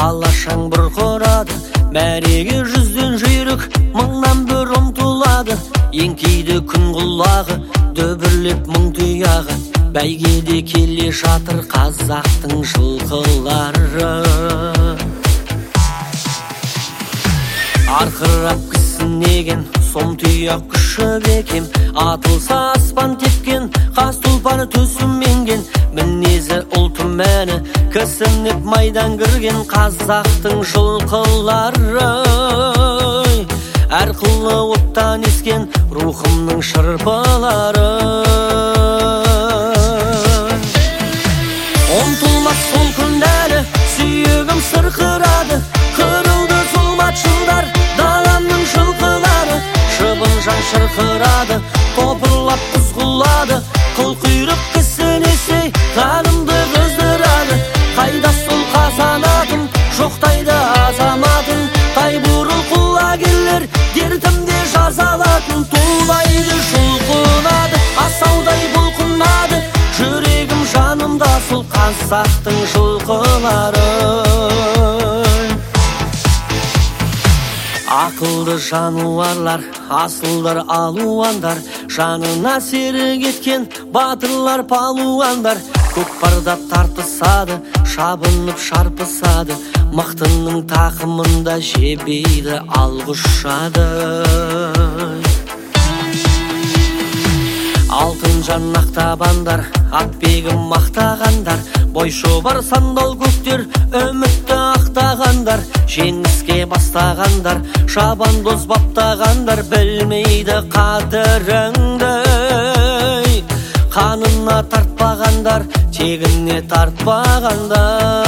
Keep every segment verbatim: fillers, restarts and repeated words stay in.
алашаң бұрқырады, мәреге жүзден жүйрік, мыңнан бір ұмтылады. Еңкейді күн құлағы, дөбірлеп мың тұяғы, бәйгеде келе жатыр қазақтың жылқылары. Арқырап кісінеген сом тұяқ күші бекем, атылса аспан тепкен, қас тұлпары төсім менген, мінезі ұлты мәні, кісініп майдан кірген қазақтың жылқылары. Әрқылы оттан ескен рухымның шырпылары. Ұмтылмас сол күндері сүйегім сырқырады, қырылды зұлматшылдар даламның жылқылары. Шыбын жан шырқырады, топырлап құзғылады, қылқұйрық кісінесе қанымды қыздырады. Қайда сол қазанатым, жоқтайды азаматым, тайбурыл құлагерлер дертімде жазалатын. Тулайды жұлқынады, асаудай бұлқынады, жүрегім жанымда сол қазақтың жылқылары. Ақылды жануарлар, асылдар алуандар, жанына серік еткен батырлар палуандар. Көкпарда тартысады, шабынып шарпысады, мықтының тақымында жебейді алғышады. Алтын жаннақ табандар, атбегім мақтағандар, бойшобар сандал көктер, үмітті ақтағандар. Жеңіске бастағандар, шабандоз баптағандар, білмейді қадіріңді. Қанына тартпағандар, тегіне тартпағандар.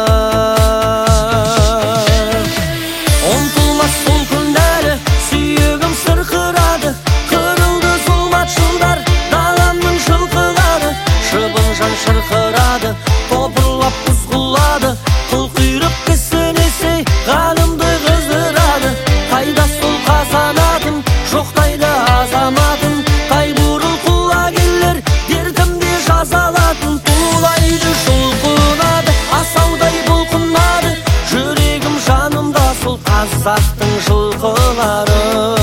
Ұмтылмас сол күндері сүйегім сырқырады, қырылды зұлматшылдар даламның жылқылары. Шыбын жан шырқырады, топырлап құзғылады, қылқұйрық кісінесе қанымды қыздырады. Қайда сол қазанатым, жоқтайды азаматым, тайбурыл құлагерлер дертімде жазалатын. Тулайды жұлқынады, асаудай бұлқынады, жүрегім жанымда сол қазақтың жылқылары.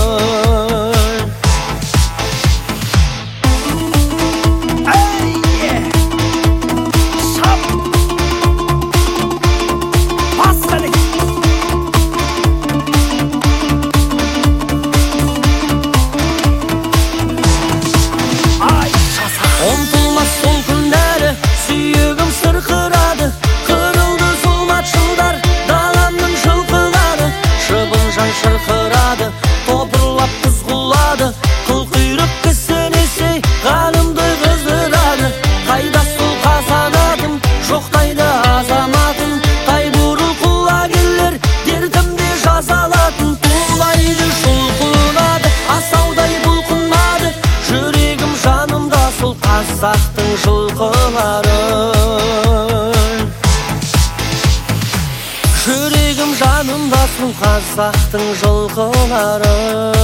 Ұмтылмас сол күндері сүйегім сырқырады, қырылды зұлматшылдар даламның жылқылары. Шыбын жан шырқырады, топырлап құзғылады, қылқұйрық кісінесе қанымды қыздырады. Қайда сол қазанатым, жоқтайды азаматым, тайбурыл құлагерлер дертімде жазалатын. Тулайды жұлқынады, асаудай бұлқынады, жүрегім жанымда сол қазақтың жылқылары. Жүрегім жанымда сол қазақтың жылқылары.